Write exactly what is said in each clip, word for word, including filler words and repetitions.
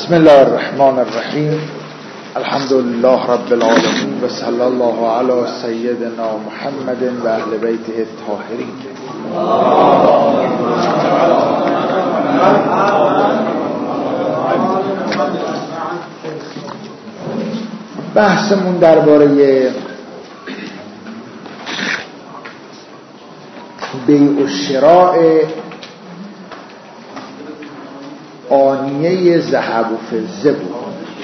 بسم الله الرحمن الرحیم. الحمد لله رب العالمین و صلی الله علی سیدنا محمد و اهل بیته الطاهرین. بحثمون درباره بیع و شراء آنیه ذهب و فضه بود.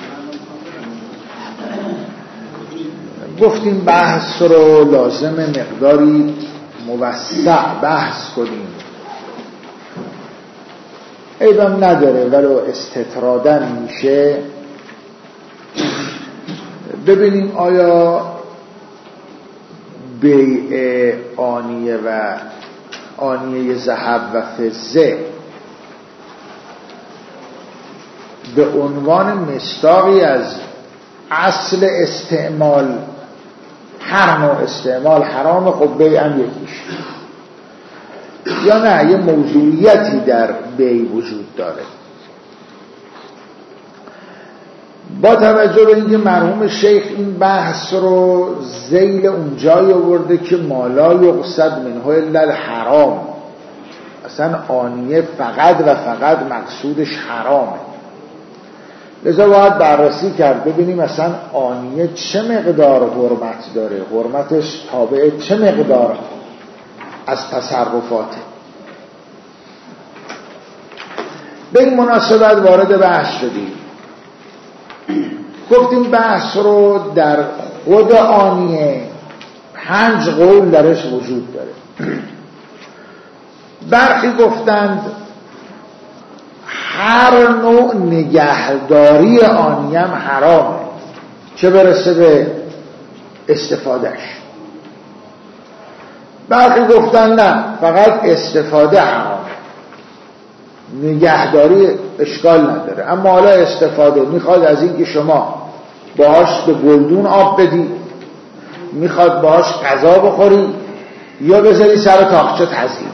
گفتیم بحث رو لازم مقداری موسع بحث کنیم، عیبم نداره ولو استطرادن میشه. ببینیم آیا بیع آنیه و آنیه ذهب و فضه به عنوان مصداقی از اصل استعمال، هر نوع استعمال حرام، خب بیع هم یکیش، یا نه یه موضوعیتی در بیع وجود داره. با توجه به اینکه مرحوم شیخ این بحث رو ذیل اونجایی آورده که مالا یقصد منه الا الحرام، اصلا آنیه فقط و فقط مقصودش حرامه، لذا باید بررسی کرد ببینیم اصلا آنیه چه مقدار حرمت داره، حرمتش تابع چه مقدار از تصرفاته. به این مناسبت وارد بحث شدیم. گفتیم بحث رو در خود آنیه پنج قول درش وجود داره. برخی گفتند هر نوع نگهداری آنیه هم حرامه، چه برسه به استفادهش. برخی گفتن نه، فقط استفاده حرامه، نگهداری اشکال نداره، اما حالا استفاده میخواد از این که شما باهاش به گلدون آب بدی، میخواد باهاش غذا بخوری، یا بذاری سر تاقچه تزیین.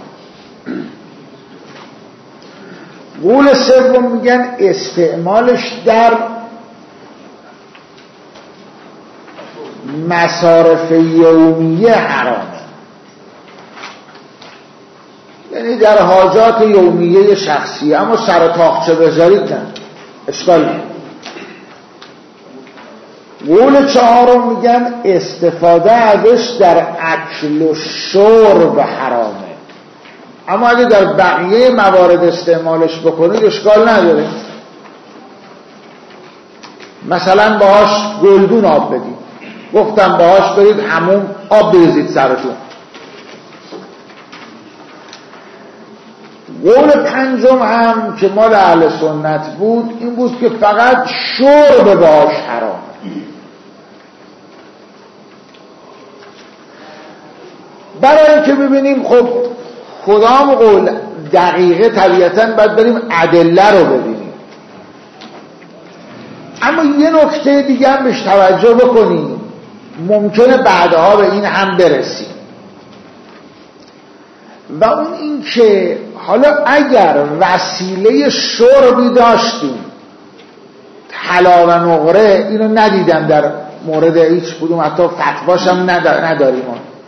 قول سوم میگن استعمالش در مصارف یومیه حرامه، یعنی در حاجات یومیه شخصی، اما سر تاقچه بذارید نه، اشکال نه. قول چهارم میگن استفاده ازش در اکل و شرب حرامه، اما اگه در بقیه موارد استعمالش بکنید اشکال نداره، مثلا باهاش گلدون آب بدید، گفتم باهاش برید حموم آب بریزید سرتون. قول پنجم هم که مال اهل سنت بود این بود که فقط شرب باهاش حرام. برای اینکه ببینیم خب کدام قول دقیقه، طبیعتاً باید بریم ادله رو ببینیم، اما یه نکته دیگه هم بهش توجه بکنیم، ممکنه بعدها به این هم برسیم، و اون این که حالا اگر وسیله شربی داشتیم، طلا و نقره، اینو ندیدم در مورد هیچ کدوم، حتی فتواش هم نداریم،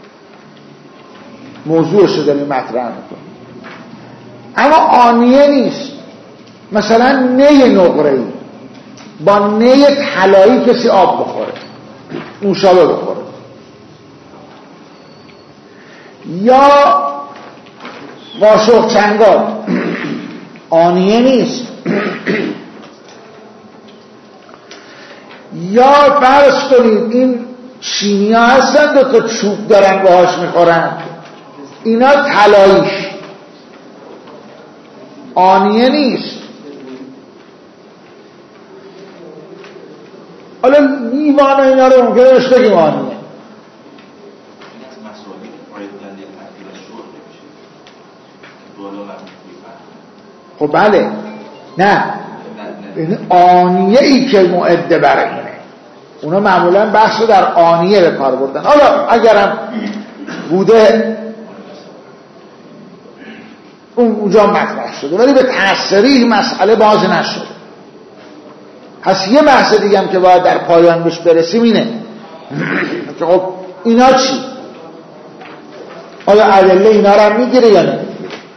موضوعش رو داریم مطرح میکنیم، اما آنیه نیست. مثلا نی نقره‌ای با نی طلایی کسی آب بخوره، نوشابه بخوره، یا قاشق چنگال، آنیه نیست. یا فرض کنید این چینی ها هستن دو تا چوب دارن باهاش میخورن، اینا طلاییش آنیه نیست. حالا لیوان اینا رو ممکنه بهش بگیم آنیه. خب بله، نه این آنیه ای که معده برای اینه، اونا معمولا بحث رو در آنیه به کار بردن. حالا اگرم بوده اون اونجا مطرح شده، ولی به تصریح مسئله باز نشده. پس یه بحث دیگه هم که باید در پایان بهش برسیم اینه که خب اینا چی؟ آیا ادله اینا رو هم میگیره یا نه؟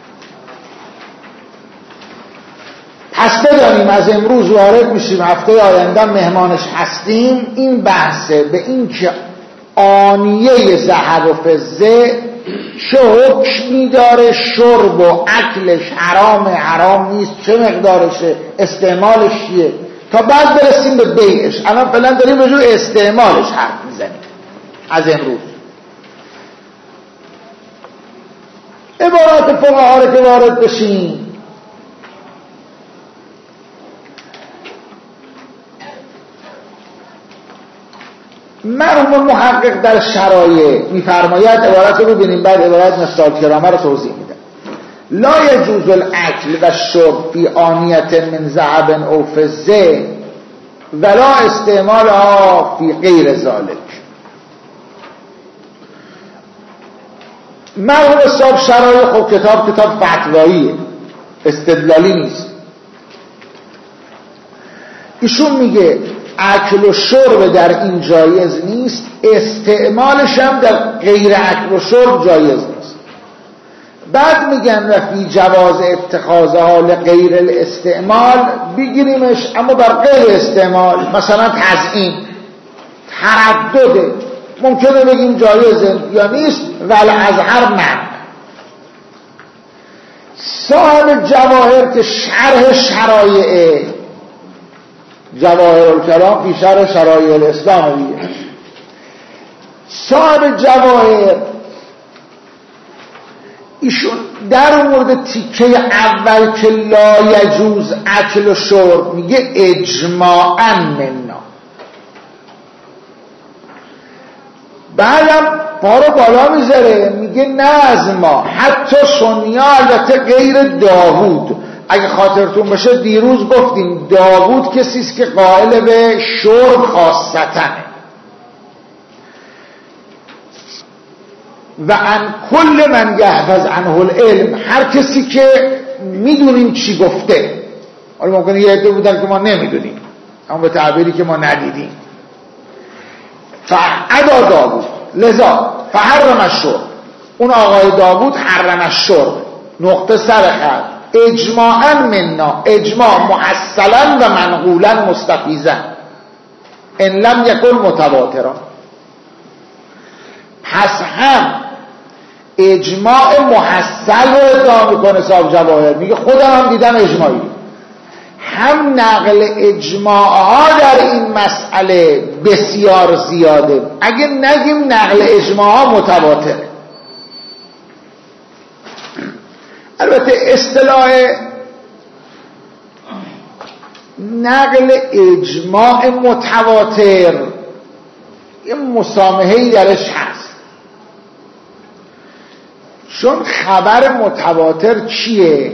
پس بدانیم از امروز وارد میشیم، هفته آینده مهمانش هستیم. این بحثه به این که آنیه ذهب و فضه چه حکمی داره، شرب و اکلش حرام حرام نیست، چه مقدارشه، استعمالش چیه، تا بعد برسیم به بیعش. الان فعلا داریم به جور استعمالش حرف میزنیم از امروز. عبارات فقها رو که وارد بشیم، مرحوم محقق در شرایع میفرماید، عبارت رو ببینیم بعد عبارت مثال کرامه رو توضیح میده. لا یجوز الاکل و شرب فی آنیت من ذهب او فضه ولا استعمالها فی غیر ذلک. مرحوم صاحب شرایع، خب کتاب کتاب فتواییه، استدلالی نیست. ایشون میگه اکل و شرب در این جایز نیست، استعمالش هم در غیر اکل و شرب جایز نیست. بعد میگن و فی جواز اتخاذها لغیر الاستعمال، بگیریمش اما بر غیر استعمال، مثلا تزیین، تردده، ممکنه بگیم جایزه یا نیست، ولی از هر من. صاحب جواهر که شرح شرایع جواهر الکلام فی شرح شرایع الاسلام دیگه، صاحب جواهر ایشون در مورد تیکه اول که لا یجوز اکل و شرب میگه اجماعاً منا، بعدم پارو بالا میذاره میگه نه از ما، حتی سنیا، البته غیر داوود. اگه خاطرتون باشه دیروز گفتیم داوود کسیست که قائل به شرب خاصتنه و ان کل من یحفظ عنه العلم، هر کسی که میدونیم چی گفته. حالا ممکنه یه عده بودن که ما نمیدونیم، اما به تعبیری که ما ندیدیم. فعدا داوود لذا فحرم الشرب، اون آقای داوود حرم الشرب، نقطه سر خط، اجماعاً منا، اجماع محصلا و منقولا مستفیضا ان لم یکن متواترا. پس هم اجماع محصل رو ادعا میکنه صاحب جواهر، میگه خودم هم دیدم اجماعی، هم نقل اجماع ها در این مسئله بسیار زیاده، اگه نگیم نقل اجماع ها متواتره. البته اصطلاح نقل اجماع متواتر یه مسامحه‌ای درش هست، چون خبر متواتر چیه؟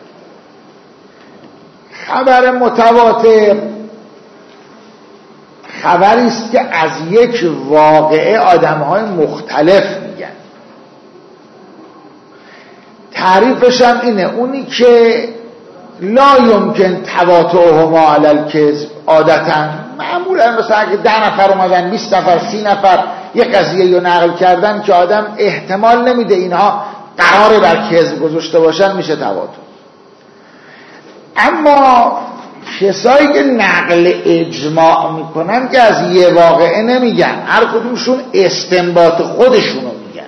خبر متواتر خبری است که از یک واقعه آدم‌های مختلف میگن. تعریفش هم اینه، اونی که لا یمکن تواتعهما علی الکذب، عادتاً معمولا مثلا اگه ده نفر اومدن، بیست نفر، سی نفر یک قضیه رو نقل کردن که آدم احتمال نمیده اینها قراره بر کذب گذاشته باشن، میشه تواتر. اما کسایی که نقل اجماع میکنن که از یه واقعه نمیگن، هر کدومشون استنباط خودشونو میگن.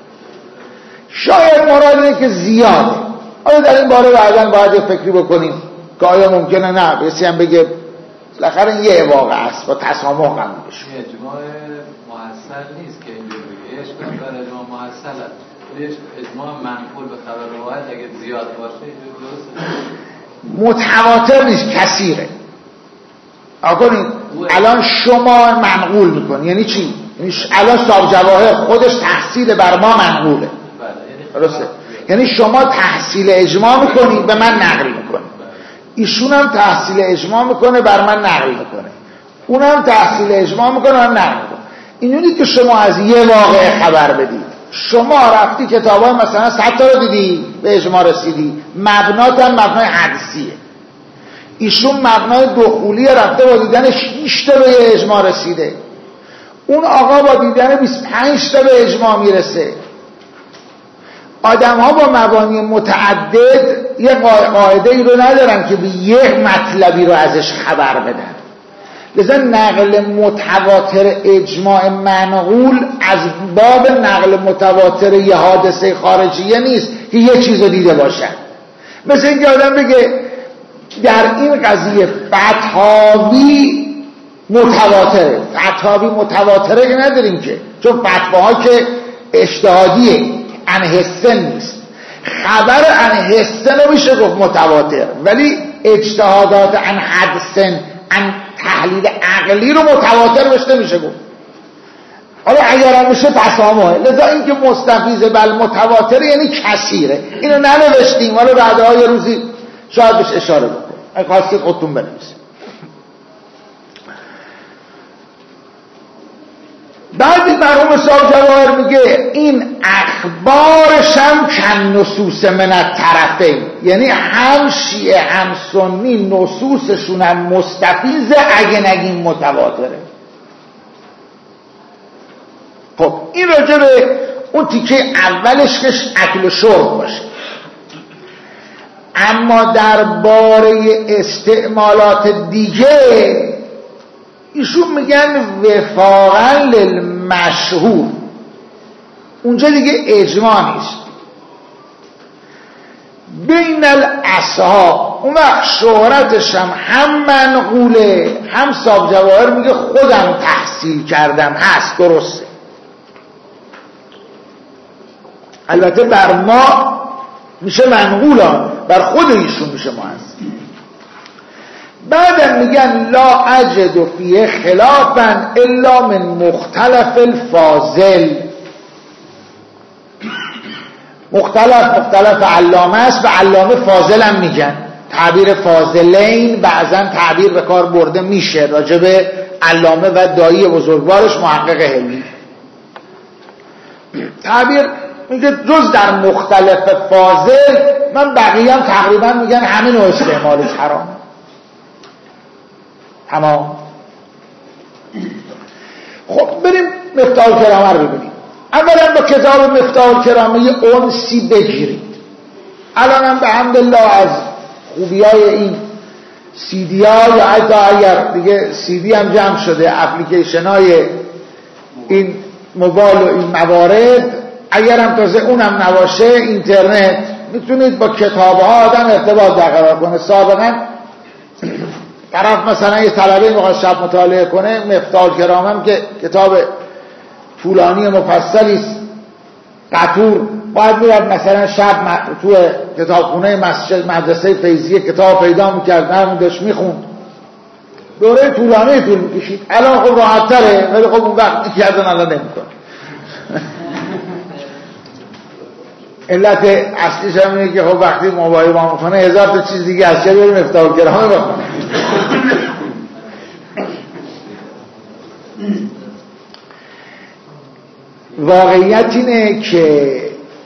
شاید مراد اینه که زیاده. آیا در این باره بعداً باید یه فکری بکنیم که آیا ممکنه نه بسی هم بگه بالاخره این یه واقع است با تسامح قبول بشه. اجماع محصل نیست که اینجور بگه، اشکال بر اجماع محصل است، اجماع منقول به خبر روایت اگه زیاد باشه درسته، متواتر نیست، کثیره. آقا الان شما منقول میکنی یعنی چی؟ یعنی الان صاحب جواهر خودش تحصیل بر ما منقوله، درسته؟ یعنی شما تحصیل اجماع میکنی به من نقل میکنی، ایشون هم تحصیل اجماع میکنه بر من نقل میکنه، اون هم تحصیل اجماع میکنه من نقل میکنه. اینونی که شما از یه واقعه خبر بدید، شما رفتی کتابای مثلا صد تا رو دیدی به اجماع رسیدی، مبنات هم مبنای حدیثیه. ایشون مبنای دخولی رفته با دیدن شش تا به اجماع رسیده، اون آقا با دیدن بیست و پنج تا به اجماع میرسه. آدم ها با مبانی متعدد یه قاعده ای رو ندارن که به یک مطلبی رو ازش خبر بدن. لذا نقل متواتر اجماع منقول از باب نقل متواتر یه حادثه خارجیه نیست که یه چیز رو دیده باشن. مثل اینکه آدم بگه در این قضیه فتاوی متواتره. فتاوی متواتره که نداریم که، چون فتواها که اجتهادیه، عن حسن نیست. خبر عن حسن رو میشه گفت متواتر، ولی اجتهادات عن حدسن، عن تحلیل عقلی رو متواتر بشته میشه گفت. حالا اگر هم میشه تسامحه. لذا این که مستفیض بل متواتر یعنی کثیره. اینو ننوشتیم، حالا بعدها یه روزی شاید بهش اشاره بکنم، اگه خواستید خودتون بنویسید. بعد مرحوم صاحب جواهر میگه این اخبارش هم کن نصوص من الطرفین، یعنی هم شیعه هم سنی نصوصشون هم مستفیضه اگه نگیم متواتره. خب این راجع به اون تیکه اولش که اکل و شرب باشه. اما درباره استعمالات دیگه ایشون میگن وفاقا للمشهور، اونجا دیگه اجماع نیست بین الاصحاب. اون وقت شهرتش هم هم منقوله، هم صاحب جواهر میگه خودم تحصیل کردم، هست، درسته. البته بر ما میشه منقولان، بر خود ایشون میشه مؤثر. بعدم میگن لا اجد فیه خلافا الا من مختلف الفاضل. مختلف مختلف علامه است، به علامه فاضل هم میگن. تعبیر فاضلین بعضا تعبیر به کار برده میشه راجع به علامه و دایی بزرگوارش محقق حلمی. تعبیر میگه جز در مختلف فاضل، من بقیه هم تقریبا میگن همین و استعمالش حرام. تمام. خب بریم مفتاح الکرامه رو ببینیم. اولا با کتاب مفتاح الکرامه یه انسی بگیرید. الان هم به حمدالله از خوبیای این سی دی ها، یا حتی اگر دیگه سی دی هم جمع شده، اپلیکیشن های این موبایل و این موارد، اگر هم تازه اونم نباشه اینترنت، میتونید با کتاب ها آدم ارتباط برقرار کنه. سابقا طرف مثلا یه طلبه میخواد شب مطالعه کنه، مفتاح الکرامه هم که کتاب طولانی مفصلی است، قطور، باید میرد مثلا شب تو کتابخونه مسجد مدرسه فیضیه کتاب پیدا میکرد، همون داشت میخوند، دوره طولانی طول میکشید. الان خب راحت تره، ولی خب اون وقت میکردن الان نمیکنه. علت اصلیش هم اینه که خب وقتی موبایل با میکنه هزار تا چیز دیگه از چه بریم مفتاح الکرامه بخونه. واقعیت اینه که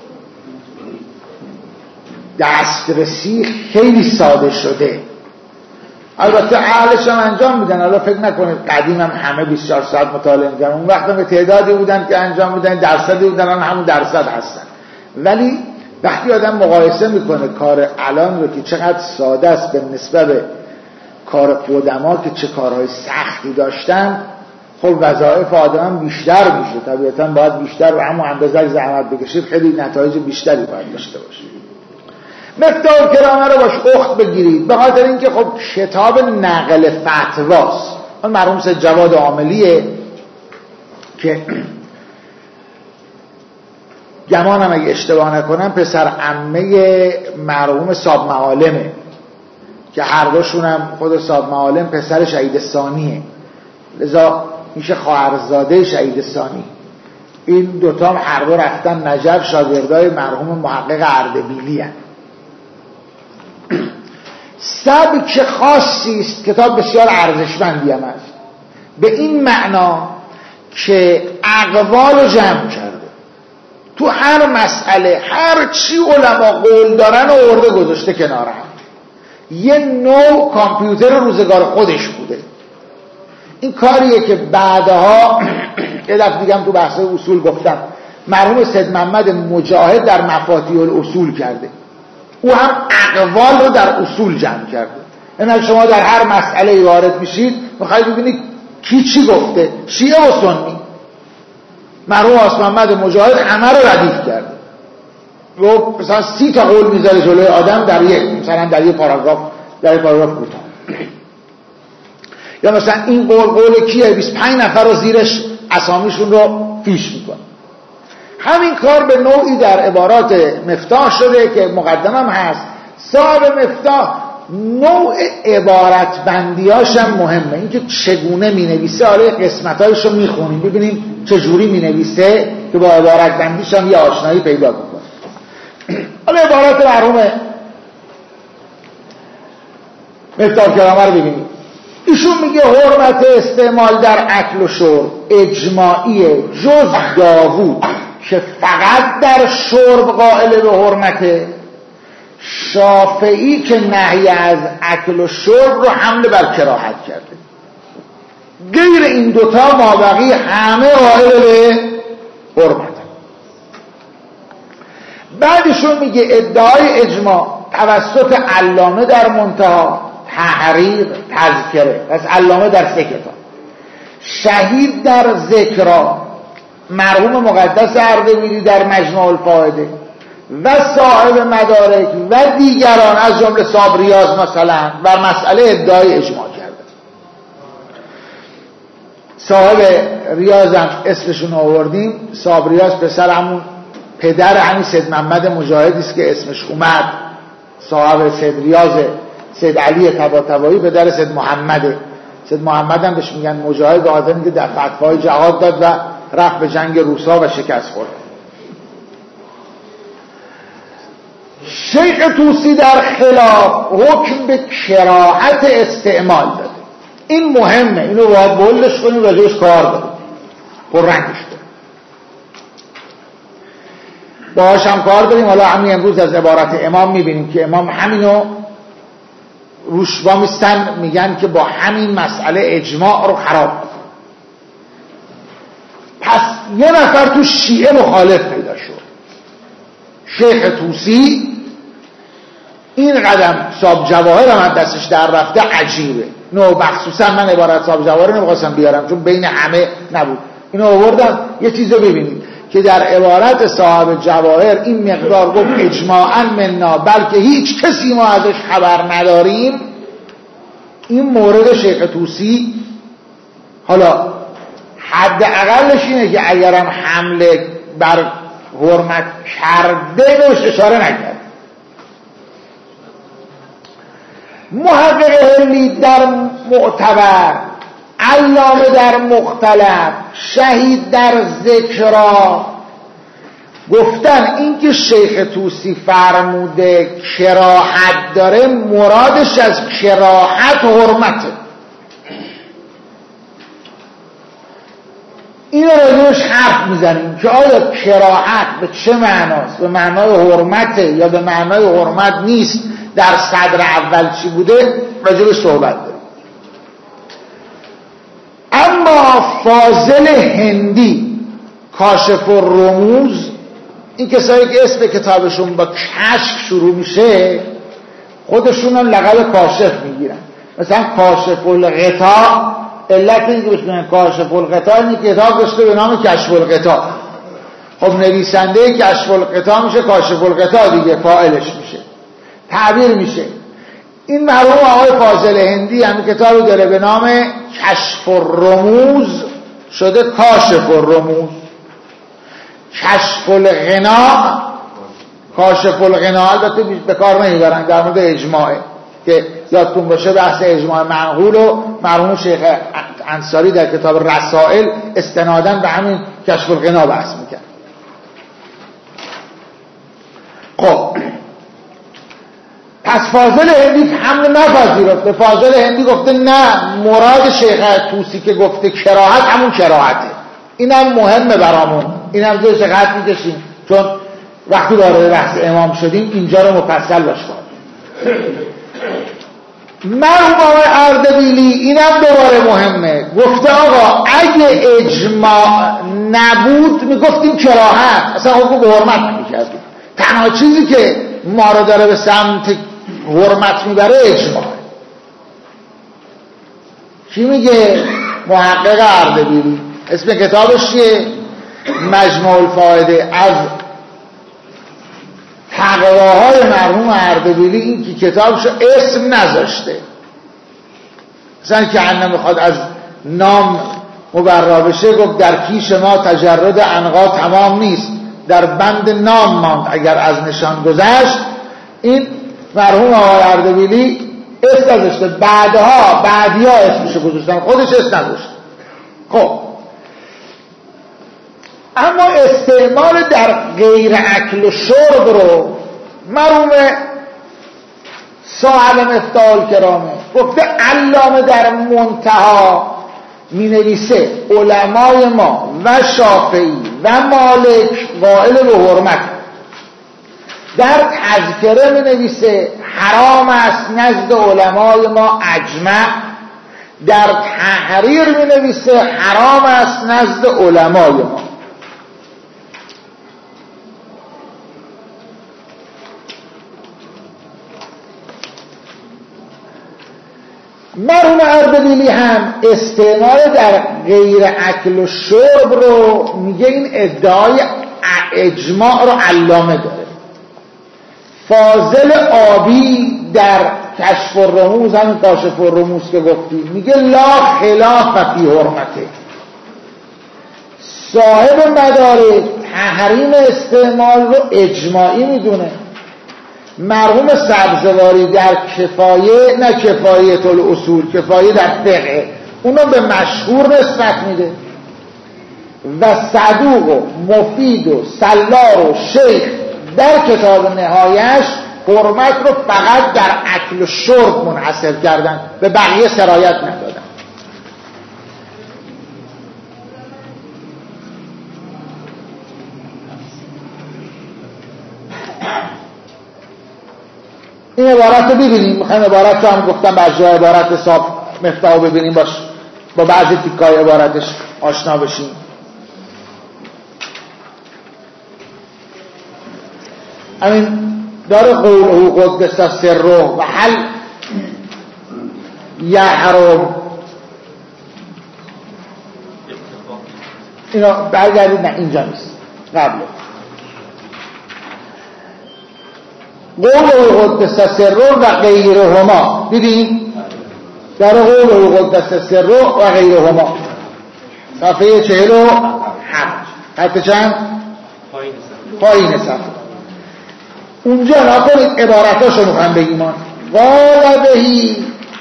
دسترسی خیلی ساده شده. البته اهلش هم انجام میدن. حالا فکر نکنید قدیم هم همه بیست و چهار ساعت مطالعه میکنن. اون وقت به تعدادی بودن که انجام میدن، درصدی بودن، الان همون درصد هستن. ولی وقتی آدم مقایسه میکنه کار الان رو که چقدر ساده است به نسبت به کار قدما که چه کارهای سختی داشتن، خب وظایف آدم بیشتر میشه. طبیعتا باید بیشتر و همون اندازه زحمت بکشید، خیلی نتایج بیشتری باید داشته باشید. مفتاح الکرامه رو باش اخت بگیرید، به خاطر اینکه خب کتاب نقل فتواست. اون مرحوم سید جواد عاملیه که گمانم اگه اشتباه نکنم پسر عمه مرحوم صاحب معالمه، که هر دوشون هم خود صاحب معالم پسر شهید ثانیه، لذا میشه خواهرزاده شهید ثانی. این دوتا هم هر دو رفتن نجف، شاگردای مرحوم محقق اردبیلی هستند. سبک خاصی است، کتاب بسیار ارزشمندی هم است، به این معنا که اقوال رو جمع کرده. تو هر مسئله هر چی علما قول دارن و ارده گذاشته کنار هم. یه نوع کامپیوتر روزگار خودش بوده. این کاریه که بعدها یه دفعه دیگه هم تو بحث اصول گفتم مرحوم سید محمد مجاهد در مفاتیح الاصول کرده. او هم اقوال رو در اصول جمع کرده. یعنی شما در هر مسئله وارد میشید میخواید ببینید کی چی گفته، شیعه و سنی. مرحوم آقا محمد مجاهد همه رو ردیف کرده. رو مثلا سی تا قول میذاره جلوی آدم در یک مثلا در یک پاراگراف در یک پاراگراف کوتاه. یا مثلا این قول قول کیه، بیست و پنج نفر رو زیرش اسامیشون رو فیش میکنه. همین کار به نوعی در عبارات مفتاح شده که مقدمم هست. صاحب مفتاح نوع عبارت بندیاش هم مهمه، اینکه چگونه می نویسه. حالا قسمتایش رو می خونیم ببینیم چجوری می نویسه که با عبارت بندیش هم یه آشنایی پیدا کنیم. حالا عبارت مرحوم مفتاح کرامه رو ببینیم. ایشون میگه حرمت استعمال در اکل و شرب اجماعیه جز داوود که فقط در شرب قائل به حرمته، شافعی که نهی از اکل و شرب رو حمل بر کراهت کرده. غیر این دوتا مابقی همه قائل به حرمته. بعدشون میگه ادعای اجماع توسط علامه در منتها، تحریر، تذکره. پس علامه در سه کتاب، شهید در ذکرا، مرحوم مقدس اردبیلی در مجموع الفائده و صاحب مدارک و دیگران از جمله صابریاز مثلا بر مسئله ادعای اجماع کرده. صاحب ریاضم اسمشون آوردیم. صابریاز پسر همون پدر همین سید محمد مجاهدی است که اسمش اومد. صاحب سید ریاض سید علی طباطبایی پدر سید محمده. سید محمد هم بهش میگن مجاهد، آدمی که در فتوای جهاد داد و رفت به جنگ روسا و شکست خورد. شیخ طوسی در خلاف حکم به کراهت استعمال داده. این مهمه، اینو باید بولش کنیم، راجعش کار داریم، پر رنگش داریم، باهاش هم کار داریم. حالا همین امروز از عبارت امام میبینیم که امام همینو روش با میستن، میگن که با همین مسئله اجماع رو خراب کنه. پس یه نفر تو شیعه مخالف پیدا شد، شیخ طوسی. این قدم صاحب جواهر هم دستش در رفته عجیبه. نو مخصوصا من عبارت صاحب جواهر نمیخواستم بیارم چون بین همه نبود، اینو آوردم. یه چیزو ببینید که در عبارت صاحب جواهر این مقدار گفت اجماعاً مننا، بلکه هیچ کسی ما ازش خبر نداریم. این مورد شیخ طوسی حالا حد اقلش اینه که اگرم حمله بر حرمت کرده بهش اشاره نکرد. محقق هلی در معتبر، علامه در مختلف، شهید در ذکرا گفتن اینکه شیخ طوسی فرموده کراهت داره، مرادش از کراهت حرمته. این راجعش حرف میزنیم که آیا کراهت به چه معناست، به معنای حرمته یا به معنای حرمت نیست، در صدر اول چی بوده، راجعش صحبت داریم. اما فاضل هندی کاشف الرموز، این کسایی که اسم کتابشون با کشف شروع میشه خودشون هم لقب کاشف میگیرن. مثلا کاشف الغطا، علت اینکه بهش کاشف الغطا این کتاب داشته به نام کشف الغطا. خب نویسنده کشف الغطا میشه کاشف الغطا دیگه، فاعلش میشه، تعبیر میشه. این مرحوم آقای فاضل هندی هم کتابی داره به نام کشف الرموز، شده کاشف الرموز. کشف الغنا، کاشف الغنا البته به کار نمیبرن، در مورد اجماعه که یادتون باشه بحث اجماع منقول و مرحوم شیخ انصاری در کتاب رسائل استناداً به همین کشف الغنا بحث میکرد. خب پس فاضل هندی حمل نپذیرفته. فاضل هندی گفته نه، مراد شیخ طوسی که گفته کراهت همون کراهته. اینم مهمه برامون، اینم زیرش خط میکشیم چون وقتی وارد بحث امام شدیم اینجا رو مفصل باش کنیم. مرحوم آقای اردبیلی اینم دوباره مهمه، گفته آقا اگه اجماع نبود میگفتیم کراهت، اصلا حکم به حرمت نمیکردیم. تنها چیزی که ما رو داره به سمت حرمت میبره اجماع. چی میگه محقق اردبیلی؟ اسم کتابش چیه؟ مجموع الفائده. از تقواهای مرحوم اردبیلی این که کتابشو اسم نذاشته، مثلا که انه میخواد از نام مبرا بشه، گفت در کیش ما تجرد عنقا تمام نیست، در بند نام ماند اگر از نشان گذشت. این مرحوم آقای اردبیلی اسم نذاشته، بعدها بعدیا اسمشو گذاشتن، خودش اسم نذاشته. خب اما استعمال در غیر اکل و شرب رو مرحوم صاحب مفتاح الکرامه گفته علامه در منتها می نویسه علمای ما و شافعی و مالک قائل به حرمت. در تذکره می نویسه حرام است نزد علمای ما اجمع. در تحریر می نویسه حرام است نزد علمای ما. مرحوم اردبیلی هم استعمال در غیر اکل و شرب رو میگه این ادعای اجماع رو علامه داره. فاضل آبی در کشف الرموز، همین کاشف الرموز که گفتیم، میگه لا خلاف فی حرمته. صاحب مدارک تحریم استعمال رو اجماعی میدونه. مرحوم سبزواری در کفایه، نه کفایه الاصول، کفایه در فقه، اونو به مشهور نسبت میده. و صدوق و مفید و سلار و شیخ در کتاب نهایش حرمت رو فقط در اکل و شرب منحصر کردن، به بقیه سرایت ندادن. این عبارت رو ببینیم، میخوایم عبارت رو هم گفتم بعضی جای عبارت صاحب مفتاح رو ببینیم، باش با بعضی تیکای عبارتش آشنا بشیم. همین داره قوله قدس سره و حل یحرم. اینا برگردید، نه اینجا نیست، قبله. قوله قدس سره و غیرهما، دیدین؟ در قوله قدس سره و غیرهما صفحه چهل و هفت، خط چند؟ پایین صفحه. اونجا نکنید عبارتاشو میخوام بگیم. قال بهی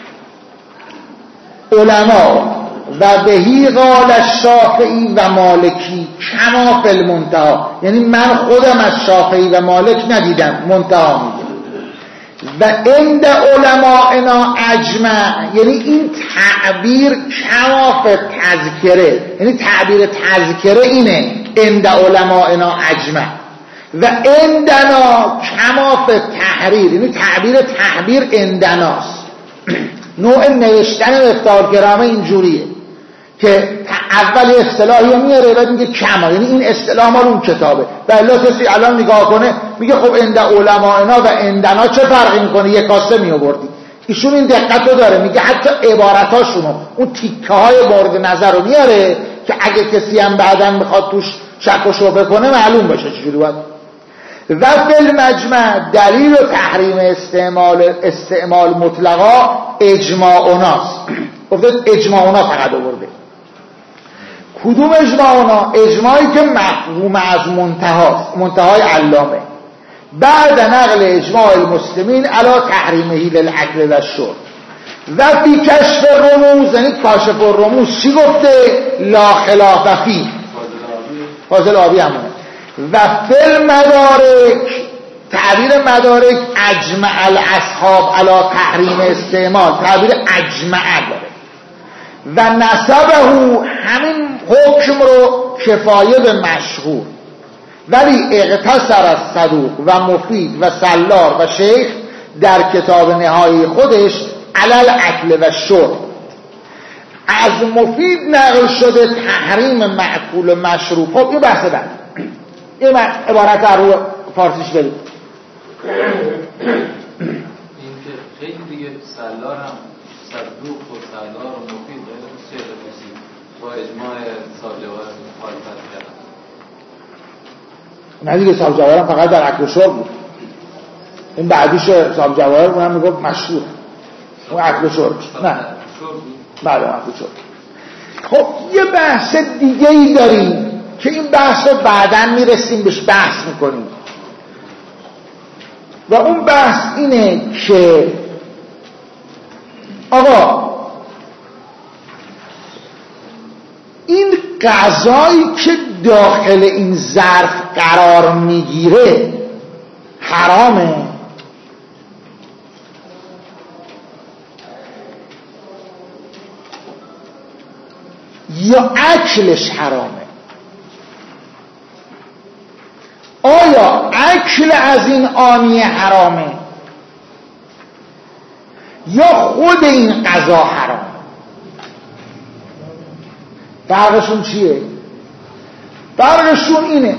علما و بهی قال الشافعی و مالکی کما فی المنتها، یعنی من خودم از شافعی و مالک ندیدم، منتها میگه. و عند علمائنا اجمع، یعنی این تعبیر کما فی تذکره، یعنی تعبیر تذکره اینه، عند علمائنا اجمع. و عندنا کما فی تحریر، یعنی تعبیر تحریر عندناست. نوع نوشتن مفتاح الکرامه اینجوریه که اول اصطلاحی میاره بعد میگه کما، یعنی این اصطلاح مال اون کتابه. و الا کسی الان نگاه کنه میگه خب عند علمائنا و عندنا چه فرقی میکنه، یک کاسه میآوردی. ایشون این دقت رو داره، میگه حتی عبارتاشونو، اون تیکه های مورد نظر رو میاره که اگه کسی هم بعداً بخواد توش شک و شبهه کنه معلوم باشه چجوری باید. و فی المجمع دلیل و تحریم استعمال استعمال مطلقا اجماعوناست. گفته اجماعونا فقط آورده. کدوم اجماعونا؟ اجماعی که مفهوم از منتهاست، منتهای علامه. بعد نقل اجماع المسلمین علی تحریمه للاکل و الشرب. و فی کشف الرموز، یعنی کاشف الرموز چی گفته؟ لا خلاف فی. فاضل آبی همونه. و فی المدارک، تعبیر مدارک اجمع الاصحاب علی تحریم استعمال، تعبیر اجمع داره. و نسبه همین حکم رو کفایه به مشهور، ولی اقتصر از صدوق و مفید و سلار و شیخ در کتاب نهایی خودش علل اکل و شرب. از مفید نقل شده تحریم معکول و مشروب. خب این بحث بعد، این عبارت در رو فارسیش برید. این که خیلی دیگه سلار هم صدوق و سلار و مفید داره چه بسید با اجماع صاحب جواهر مخالفت کردن. نه دیگه صاحب جواهر هم فقط در اکل و شرب بود. این بعدیش صاحب جواهر اونم میگفت مشروب، اون اکل و شرب نه بعد اکل و شرب. خب یه بحث دیگه ای داریم که این بحث رو بعداً میرسیم بهش بحث میکنیم و اون بحث اینه که آقا این غذایی که داخل این ظرف قرار میگیره حرامه یا اکلش حرامه؟ آیا اکل از این آنیه حرامه یا خود این غذا حرامه؟ فرقشون چیه؟ فرقشون اینه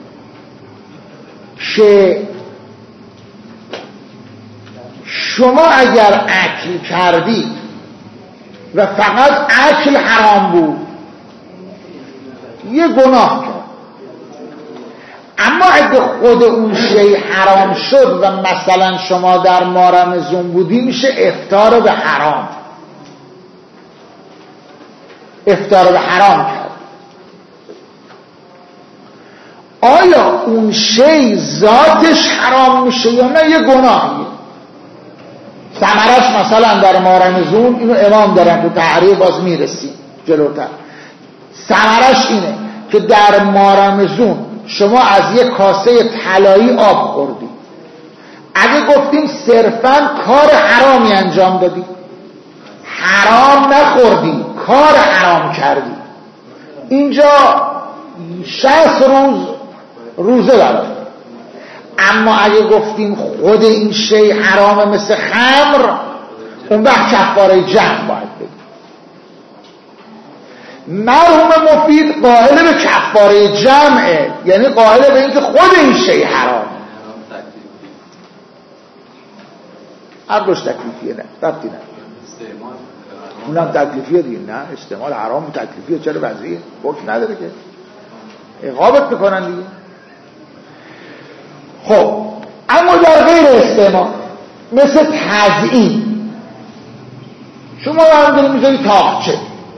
که شما اگر اکل کردی و فقط اکل حرام بود یه گناه کرد، اما اگه خود اون شی حرام شد و مثلا شما در ماه رمضان بودی میشه افطار به حرام، افطار به حرام کرد. آیا اون شی ذاتش حرام میشه یا نه یه گناهیه؟ ثمرش مثلا در ماه رمضان، اینو امام دارن تو تعریف باز میرسیم جلوتر، ثمرش اینه که در ماه رمضان شما از یک کاسه طلایی آب خوردی، اگه گفتیم صرفاً کار حرامی انجام دادی، حرام نخوردی، کار حرام کردی، اینجا شصت روز روزه داره. اما اگه گفتیم خود این شی حرامه مثل خمر، اون وقت کفاره جمع باید بدیم. مرحوم مفید قائل به کفاره جمعه، یعنی قائل به اینکه خود این شی حرامه. عقلش تکلیفیه، نه ربطی نه، اونم تکلیفیه دیگه. نه استعمال حرام تکلیفیه، چرا وضعیه حکم نداره که عقابت میکنن دیگه. خب اما در غیر استعمال مثل تزیین، شما برمیدونی میذاری تاقچه،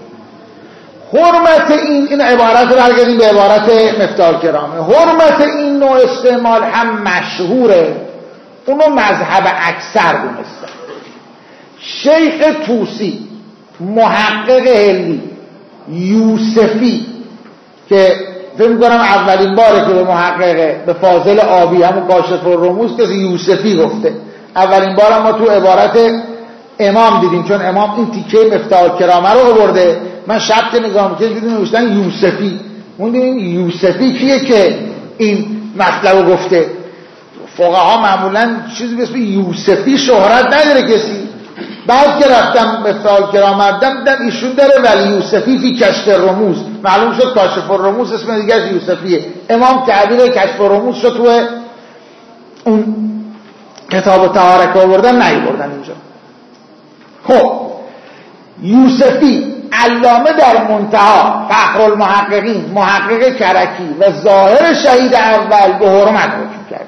حرمت این این عبارت رو برگردیم به عبارت مفتاح کرامه، حرمت این نوع استعمال هم مشهوره، اونو مذهب اکثر دونستن. شیخ طوسی، محقق هلی، یوسفی که فکر می‌کنم اولین باره که به محقق به فاضل آبی همون کاشف الرموز کسی یوسفی گفته، اولین بار ما تو عبارت امام دیدیم، چون امام این تیکه مفتاح کرامه رو آورده، من شب که نگاه می‌کردم دیدم نوشتن یوسفی، موندیم یوسفی کیه که این مطلب رو گفته. فقها معمولا چیزی به اسم یوسفی شهرت نداره کسی. بعد که رفتم مفتاح کرامه دیدم دیدم ایشون داره ولی یوسفی فی کشف الرموز، معلوم شد کاشف الرموز اسم دیگه یوسفیه. امام تعبیر کشف الرموز شد تو اون کتاب طهاره که آوردن نیاوردن اینجا. خب یوسفی علامه در منتها، فخر المحققین، محقق کرکی و ظاهر شهید اول به حرمت حکم کرد.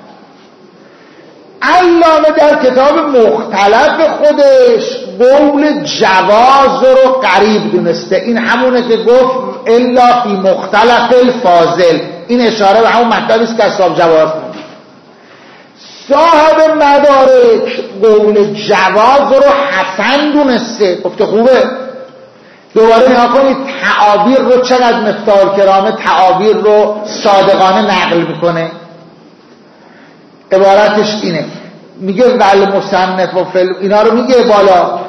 علامه در کتاب مختلف خودش قول جواز رو قریب دونسته، این همونه که گفت الا فی مختلف الفاضل، این اشاره به همون مطلبی است که اصحاب جواز میگه. صاحب مدارک قول جواز رو حسن دونسته، گفته خوبه. دوباره نگاه کنید تعابیر رو چقدر مفتاح کرامه تعابیر رو صادقانه نقل میکنه. عبارتش اینه، میگه ول مصنف و فل، اینا رو میگه بالا،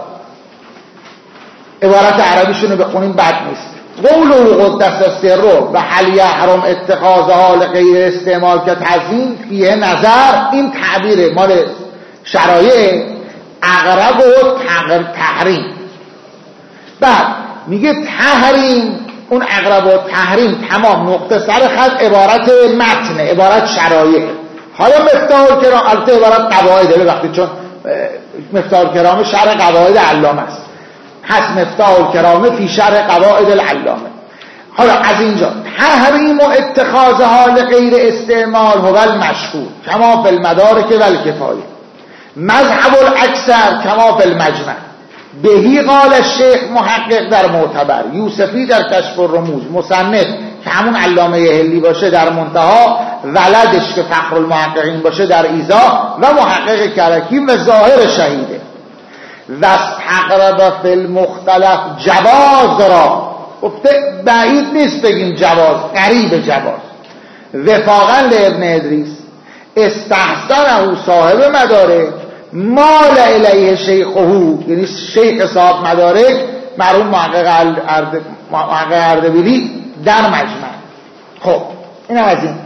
عبارت عربیشونو بخونیم بد نیست. قول و قدس سر و حل یحرم اتخاذ حال غیر استعمال که تزیین فیه نظر، این تعبیر مال شرایع. اقرب و تحریم. بعد میگه تحریم، اون اقرب و تحریم تمام نقطه سر خط عبارت متن، عبارت شرایع. حالا مفتاح الکرام البته عبارت قواعده، وقتی چون مفتاح الکرام شرح قواعد علامه است، هست مفتاح الکرام فی شرح قواعد العلامه. حالا از اینجا تحریم و اتخاذ حال غیر استعمال هو المشهور کما فی المدارک و الکفایه مذهب الاکثر کما فی المجمع بهی قال الشیخ محقق در معتبر، یوسفی در کشف الرموز، مصنف که همون علامه هلی باشه در منتها، ولدش که فخر المحققین باشه در ایضاح، و محقق کرکی و ظاهر شهیده. و استقرب فی المختلف جواز را، گفته بعید نیست بگیم جواز، قریب جواز. وفاقا لابن ادریس استحسنه صاحب مدارک مال الیه شیخه، یعنی شیخ صاحب مدارک مرحوم محقق اردبیلی در مجمع. خب این از این.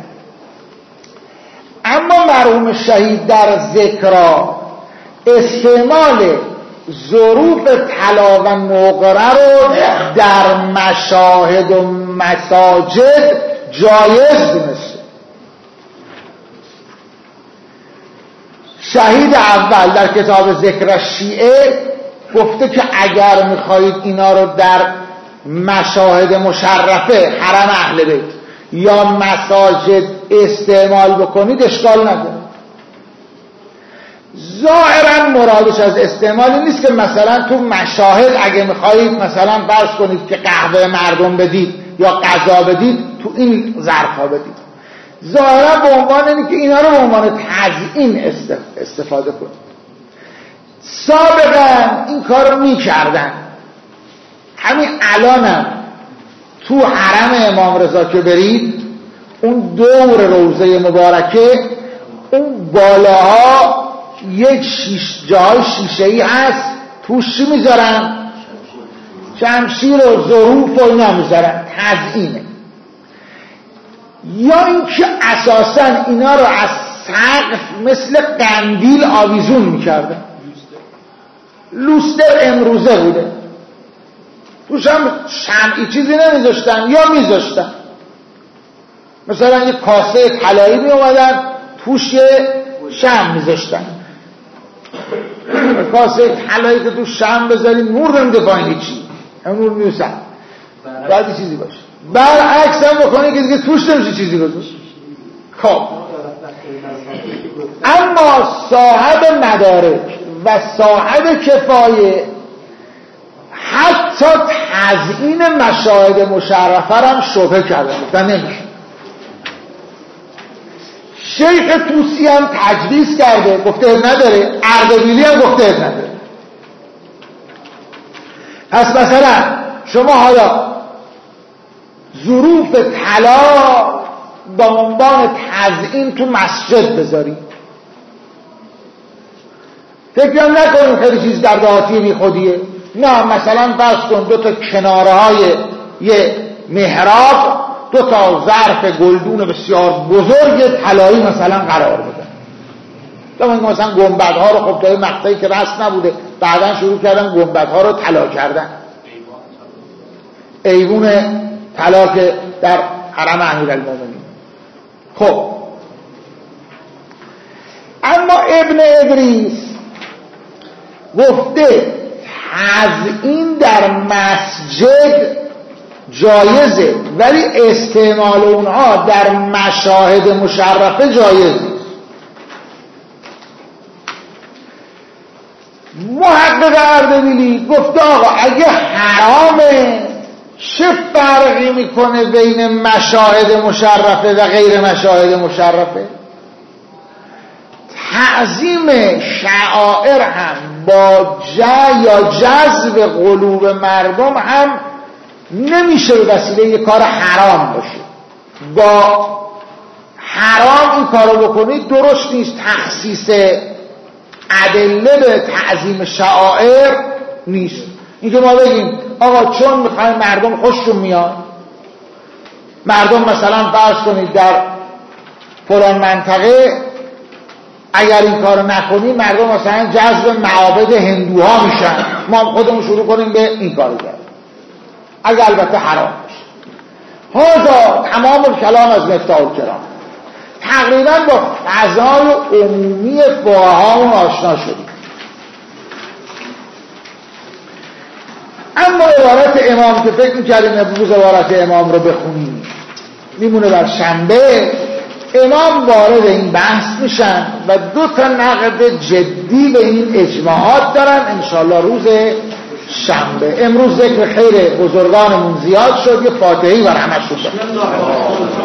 اما مرحوم شهید در ذکرها استعمال ظروف طلا و نقره رو در مشاهد و مساجد جایز دونسته. شهید اول در کتاب ذکر شیعه گفته که اگر میخواهید اینا رو در مشاهد مشرفه حرم اهل بیت یا مساجد استعمال بکنید اشکال نداره. ظاهرا مرادش از استعمالی نیست که مثلا تو مشاهد اگه میخواهید مثلا فرض کنید که قهوه مردم بدید یا غذا بدید تو این ظرفا بدید، ظاهرا به عنوان اینه که اینا رو به عنوان تزیین استفاده کنید. سابقا این کار رو میکردن، همین الانم تو حرم امام رضا که برید اون دور روضه مبارکه اون بالاها یک شیش جای شیشه‌ای هست، توش چی میذارن؟ شمشیر و ظروف و اینا میذارن، تزیینه. یا اینکه اساسا اینا رو از سقف مثل قندیل آویزون میکردن. لوستر امروزه بوده، توش هم شمعی چیزی نمیذاشتن یا میذاشتن، مثلا یه کاسه طلایی می اومدن توش یه شمع میذاشتن. کاسه طلایی که توش شمع بذاریم نور نمیده پایین، چی هم نور میوسن، باید چیزی باشه. برعکس هم بکنی که دیگه توش نمیشه چیزی گذاشت. خب اما صاحب مدارک و صاحب کفایه حتی تزیین مشاهد مشرفه هم شبه کرده، گفتن نمیشه. شیخ طوسی هم تجویز کرده، گفته نداره. اردبیلی هم گفته نداره. پس مثلا شما حالا ظروف طلا با عنوان تزیین تو مسجد بذارید، فکر هم نکنیم خیلی چیز در دهاتی بی خودیه. نه، مثلا فرض کن دو تا کناره های یه محراب دو تا ظرف گلدون بسیار بزرگ طلایی مثلا قرار بدن. تا مثلا گنبدها رو خب تا مقطعی که رست نبوده بعدن شروع کردن گنبدها رو طلا کردن، ایوون طلا که در حرم امیرالمومنین. خب اما ابن ادریس گفته تزیین در مسجد جایزه ولی استعمال اونها در مشاهد مشرفه جایز نیست. محقق اردبیلی گفته آقا اگه حرامه چه فرقی میکنه بین مشاهد مشرفه و غیر مشاهد مشرفه؟ تعظیم شعائر هم با جا یا جذب قلوب مردم هم نمیشه به وسیله یک کار حرام باشه. با حرام این کارو بکنید درست نیست. تخصیص ادله به تعظیم شعائر نیست. اینکه ما بگیم آقا چون میخوایم مردم خوششون میاد، مردم مثلا فرض کنید در فلان منطقه اگر این کارو نکنیم مردم مثلا جذب معابد هندوها میشن، ما خودمون شروع کنیم به این کارو کردن، اگر البته حرام باشه. هذا تمام کلام از مفتاح الکرام. تقریبا با فضای عمومی فقهامون آشنا شدیم. اما عبارت امام که فکر می‌کردیم امروز عبارت امام رو بخونیم میمونه بر شنبه، امام وارد این بحث میشن و دو تا نقد جدی به این اجماعات دارن انشاءالله روز شنبه. امروز ذکر خیر بزرگانمون زیاد شد، یه فاتحه‌ای بر همشون بخونیم.